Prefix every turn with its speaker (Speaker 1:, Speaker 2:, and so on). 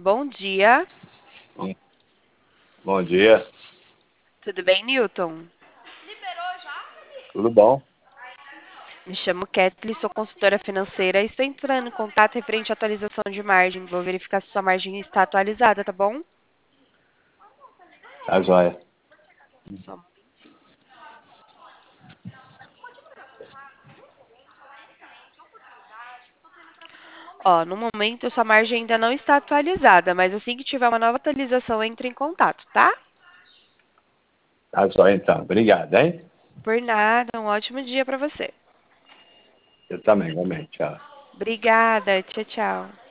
Speaker 1: Bom dia.
Speaker 2: Bom dia,
Speaker 1: Tudo bem, Newton?
Speaker 2: tudo bom?
Speaker 1: Me chamo Kathleen, sou consultora financeira e estou entrando em contato referente à atualização de margem. Vou verificar se sua margem está atualizada, tá bom?
Speaker 2: Tá joia.
Speaker 1: Só um momentinho. Ó, no momento sua margem ainda não está atualizada, mas assim que tiver uma nova atualização, entre em contato, tá?
Speaker 2: Tá joia então. Obrigado, hein?
Speaker 1: Por nada, um ótimo dia para você.
Speaker 2: Eu também, igualmente. Tchau.
Speaker 1: Obrigada, tchau, tchau.